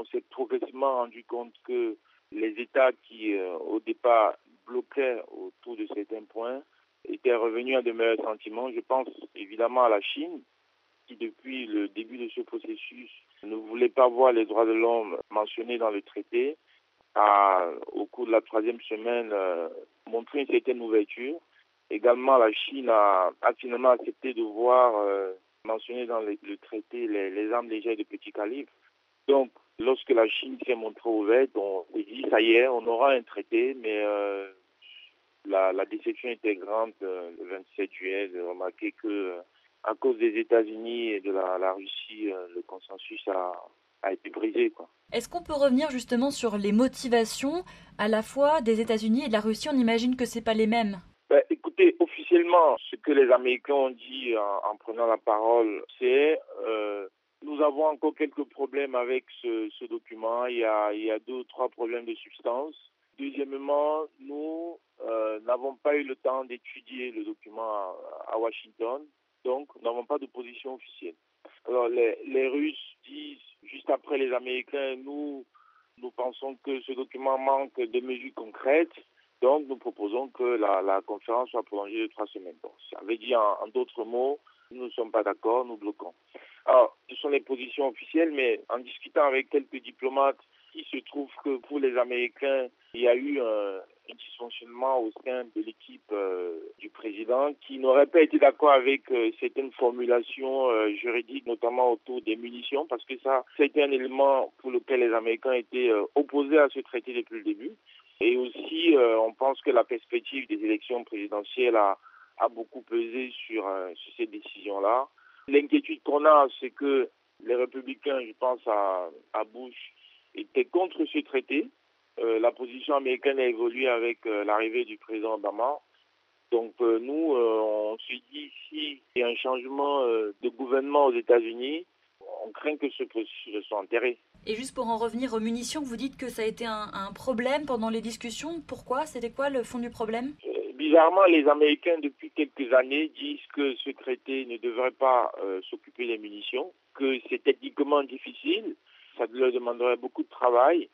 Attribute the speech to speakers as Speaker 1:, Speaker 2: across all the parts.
Speaker 1: on s'est progressivement rendu compte que les États qui, au départ, bloquaient autour de certains points étaient revenus à de meilleurs sentiments. Je pense évidemment à la Chine, qui depuis le début de ce processus ne voulait pas voir les droits de l'homme mentionnés dans le traité, a, au cours de la troisième semaine, montré une certaine ouverture. Également, la Chine a finalement accepté de voir mentionné dans le traité les armes légères de petit calibre. Donc, lorsque la Chine s'est montrée ouverte, on dit ça y est, on aura un traité, mais la déception était grande le 27 juillet de remarquer que à cause des États-Unis et de la Russie, le consensus a été brisé, quoi.
Speaker 2: Est-ce qu'on peut revenir justement sur les motivations à la fois des États-Unis et de la Russie? On imagine que c'est pas les mêmes.
Speaker 1: Écoutez, officiellement, ce que les Américains ont dit en prenant la parole, c'est nous avons encore quelques problèmes avec ce document. Il y a 2 ou 3 problèmes de substance. Deuxièmement, nous n'avons pas eu le temps d'étudier le document à Washington, donc nous n'avons pas de position officielle. Alors les Russes disent, juste après les Américains, nous pensons que ce document manque de mesures concrètes. Donc, nous proposons que la conférence soit prolongée de 3 semaines. Donc, ça veut dire, en d'autres mots, nous ne sommes pas d'accord, nous bloquons. Alors, ce sont les positions officielles, mais en discutant avec quelques diplomates, il se trouve que pour les Américains, il y a eu un dysfonctionnement au sein de l'équipe du président qui n'aurait pas été d'accord avec certaines formulations juridiques, notamment autour des munitions, parce que ça, c'était un élément pour lequel les Américains étaient opposés à ce traité depuis le début. Et aussi, on pense que la perspective des élections présidentielles a beaucoup pesé sur ces décisions-là. L'inquiétude qu'on a, c'est que les républicains, je pense à Bush, étaient contre ce traité. La position américaine a évolué avec l'arrivée du président Obama. Donc nous, on se dit, s'il y a un changement de gouvernement aux États-Unis, on craint que ce processus soit enterré.
Speaker 2: Et juste pour en revenir aux munitions, vous dites que ça a été un problème pendant les discussions. Pourquoi? C'était quoi le fond du problème?
Speaker 1: Bizarrement, les Américains, depuis quelques années, disent que ce traité ne devrait pas s'occuper des munitions, que c'est techniquement difficile, ça leur demanderait beaucoup de travail,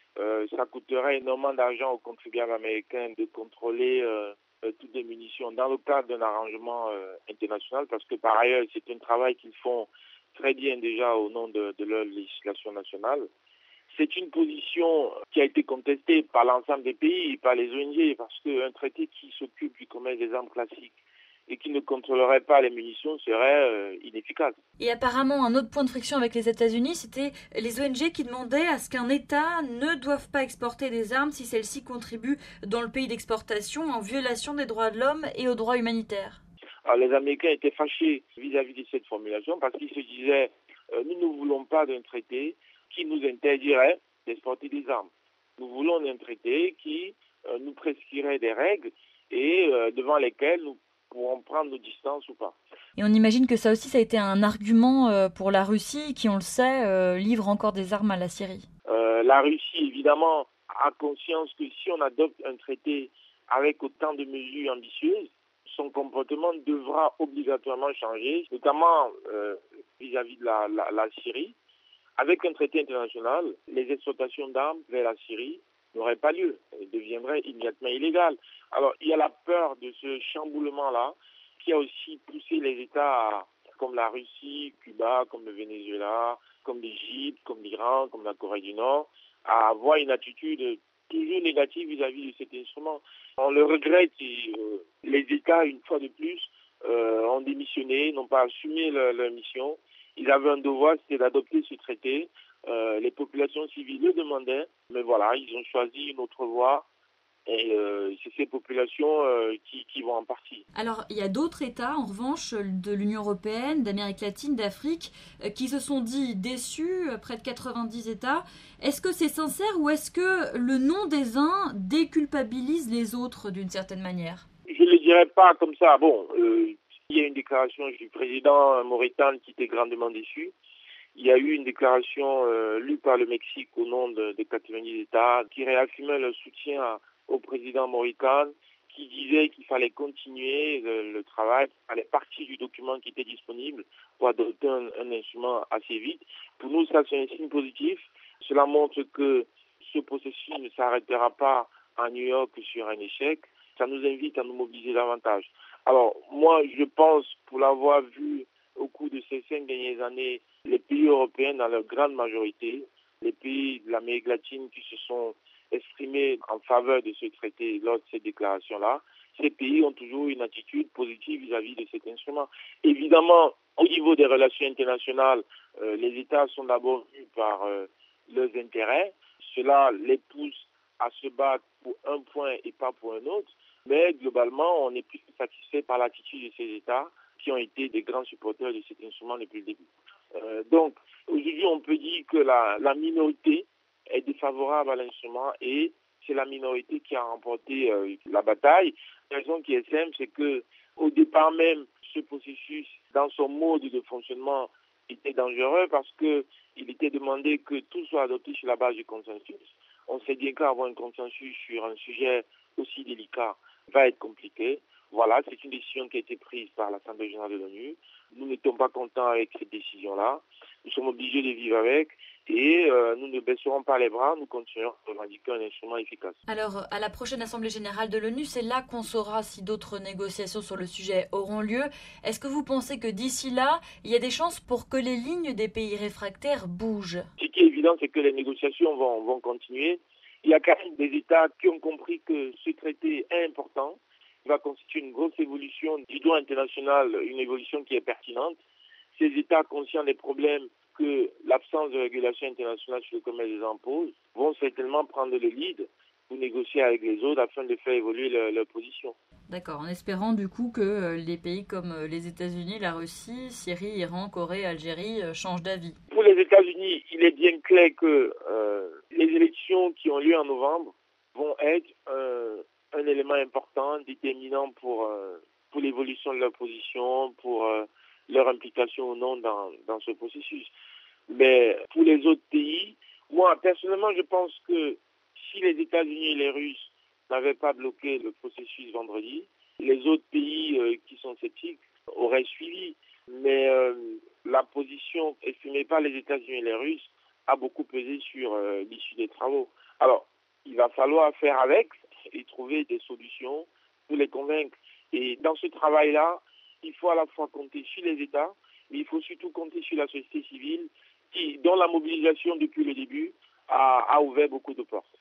Speaker 1: ça coûterait énormément d'argent aux contribuables américains de contrôler toutes les munitions dans le cadre d'un arrangement international, parce que par ailleurs, c'est un travail qu'ils font très bien déjà au nom de leur législation nationale. C'est une position qui a été contestée par l'ensemble des pays, par les ONG, parce qu'un traité qui s'occupe du commerce des armes classiques et qui ne contrôlerait pas les munitions serait inefficace.
Speaker 2: Et apparemment, un autre point de friction avec les États-Unis, c'était les ONG qui demandaient à ce qu'un État ne doive pas exporter des armes si celles-ci contribuent dans le pays d'exportation en violation des droits de l'homme et aux droits humanitaires.
Speaker 1: Alors, les Américains étaient fâchés vis-à-vis de cette formulation parce qu'ils se disaient nous ne voulons pas d'un traité qui nous interdirait d'exporter des armes. Nous voulons un traité qui nous prescrirait des règles et devant lesquelles nous pourrons prendre nos distances ou pas.
Speaker 2: Et on imagine que ça aussi, ça a été un argument pour la Russie qui, on le sait, livre encore des armes à la Syrie.
Speaker 1: La Russie, évidemment, a conscience que si on adopte un traité avec autant de mesures ambitieuses, son comportement devra obligatoirement changer, notamment vis-à-vis de la Syrie. Avec un traité international, les exportations d'armes vers la Syrie n'auraient pas lieu, elles deviendraient immédiatement illégales. Alors, il y a la peur de ce chamboulement-là qui a aussi poussé les États comme la Russie, Cuba, comme le Venezuela, comme l'Égypte, comme l'Iran, comme la Corée du Nord, à avoir une attitude toujours négative vis-à-vis de cet instrument. On le regrette et les États, une fois de plus, ont démissionné, n'ont pas assumé leur mission. Ils avaient un devoir, c'était d'adopter ce traité. Les populations civiles le demandaient, mais voilà, ils ont choisi une autre voie. Et c'est ces populations qui vont en partie.
Speaker 2: Alors, il y a d'autres États, en revanche, de l'Union européenne, d'Amérique latine, d'Afrique, qui se sont dit déçus, près de 90 États. Est-ce que c'est sincère ou est-ce que le nom des uns déculpabilise les autres d'une certaine manière?
Speaker 1: Je ne le dirais pas comme ça. Bon, il y a une déclaration du président Mauritane qui était grandement déçu. Il y a eu une déclaration lue par le Mexique au nom de 90 États qui réaffirmait leur soutien au président Mauritane, qui disait qu'il fallait continuer le travail, qu'il fallait partir du document qui était disponible pour adopter un instrument assez vite. Pour nous, ça, c'est un signe positif. Cela montre que ce processus ne s'arrêtera pas à New York sur un échec. Ça nous invite à nous mobiliser davantage. Alors, moi, je pense, pour l'avoir vu au cours de ces 5 dernières années, les pays européens, dans leur grande majorité, les pays de l'Amérique latine qui se sont exprimés en faveur de ce traité lors de cette déclaration-là, ces pays ont toujours une attitude positive vis-à-vis de cet instrument. Évidemment, au niveau des relations internationales, les États sont d'abord vus par leurs intérêts. Cela les pousse à se battre pour un point et pas pour un autre. Mais globalement, on est plus satisfait par l'attitude de ces États qui ont été des grands supporters de cet instrument depuis le début. Donc, aujourd'hui, on peut dire que la minorité est défavorable à l'instrument et c'est la minorité qui a remporté la bataille. La raison qui est simple, c'est que au départ même, ce processus, dans son mode de fonctionnement, était dangereux parce qu'il était demandé que tout soit adopté sur la base du consensus. On sait bien qu'avoir un consensus sur un sujet aussi délicat va être compliqué. Voilà, c'est une décision qui a été prise par l'Assemblée générale de l'ONU. Nous n'étions pas contents avec cette décision-là. Nous sommes obligés de vivre avec et nous ne baisserons pas les bras. Nous continuerons à revendiquer un instrument efficace.
Speaker 2: Alors, à la prochaine Assemblée générale de l'ONU, c'est là qu'on saura si d'autres négociations sur le sujet auront lieu. Est-ce que vous pensez que d'ici là, il y a des chances pour que les lignes des pays réfractaires bougent?
Speaker 1: Ce qui est évident, c'est que les négociations vont continuer. Il y a quand même des États qui ont compris que ce traité est important. Il va constituer une grosse évolution du droit international, une évolution qui est pertinente. Ces États, conscients des problèmes que l'absence de régulation internationale sur le commerce des impôts, vont certainement prendre le lead pour négocier avec les autres afin de faire évoluer leur position.
Speaker 2: D'accord, en espérant du coup que les pays comme les États-Unis, la Russie, Syrie, Iran, Corée, Algérie changent d'avis.
Speaker 1: Pour les États-Unis, il est bien clair que les élections qui ont lieu en novembre vont être un élément important, déterminant pour l'évolution de leur position, pour leur implication ou non dans ce processus. Mais pour les autres pays, moi personnellement, je pense que si les États-Unis et les Russes n'avaient pas bloqué le processus vendredi, les autres pays qui sont sceptiques auraient suivi. Mais la position exprimée par les États-Unis et les Russes a beaucoup pesé sur l'issue des travaux. Alors, il va falloir faire avec et trouver des solutions pour les convaincre. Et dans ce travail-là, il faut à la fois compter sur les États, mais il faut surtout compter sur la société civile dont la mobilisation depuis le début a ouvert beaucoup de portes.